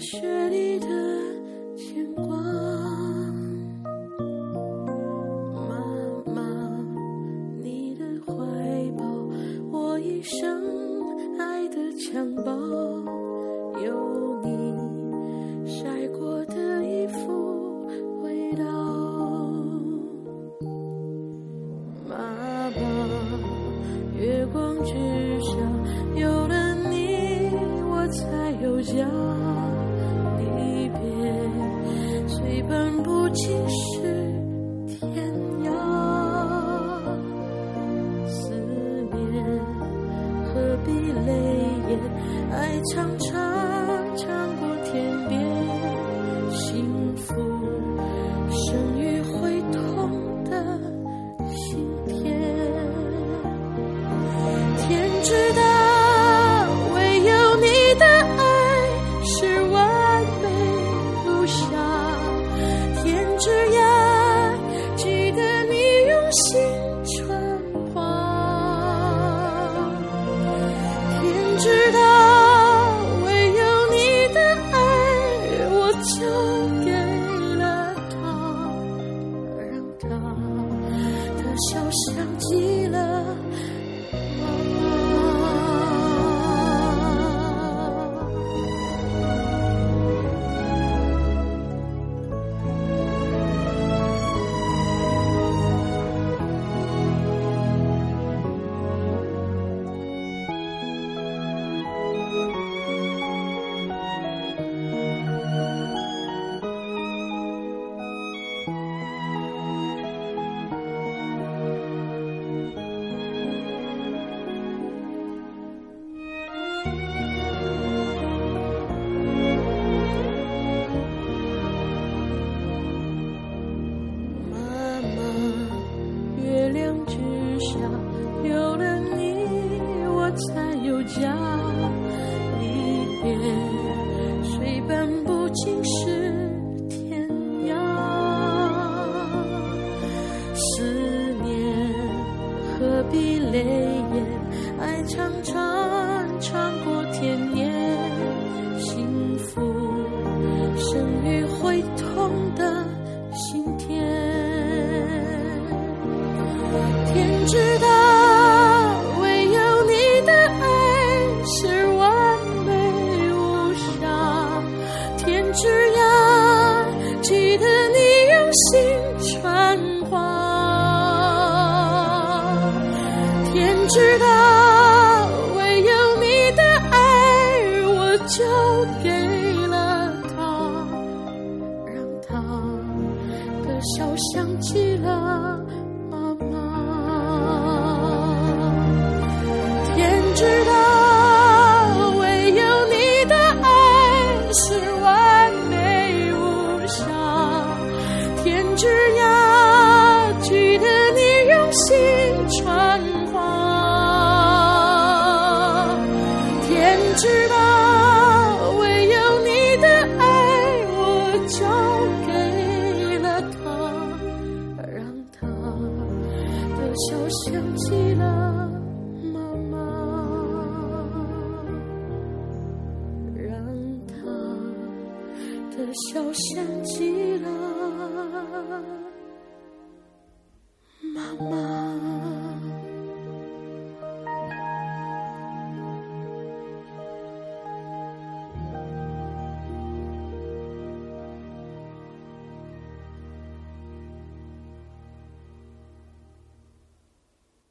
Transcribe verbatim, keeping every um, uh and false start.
雪里的牵挂。妈妈，你的怀抱，我一生爱的襁褓，有你晒过的衣服味道。妈妈，月光之下，有了你我才有家。离别虽本不尽是天涯，思念何必泪眼，爱长长长过天边。幸福生于会痛的心田，天知道唯有你的爱是完美无瑕，天之涯记得你用心传话，天知道唯有你的爱我就给了他，让他的笑像极了有了你我才有家。离别虽本不尽是天涯，思念何必泪眼，爱长长长过天年。幸福生于会痛的心田，天知道唯有你的爱是完美无瑕，天之涯记得你用心传话，天知道唯有你的爱我就给了他，让他的笑像极了知道唯有你的爱是完美无瑕，天之涯记得你用心传话，天知道唯有你的爱我交给了他，让他的笑像极了的笑像极了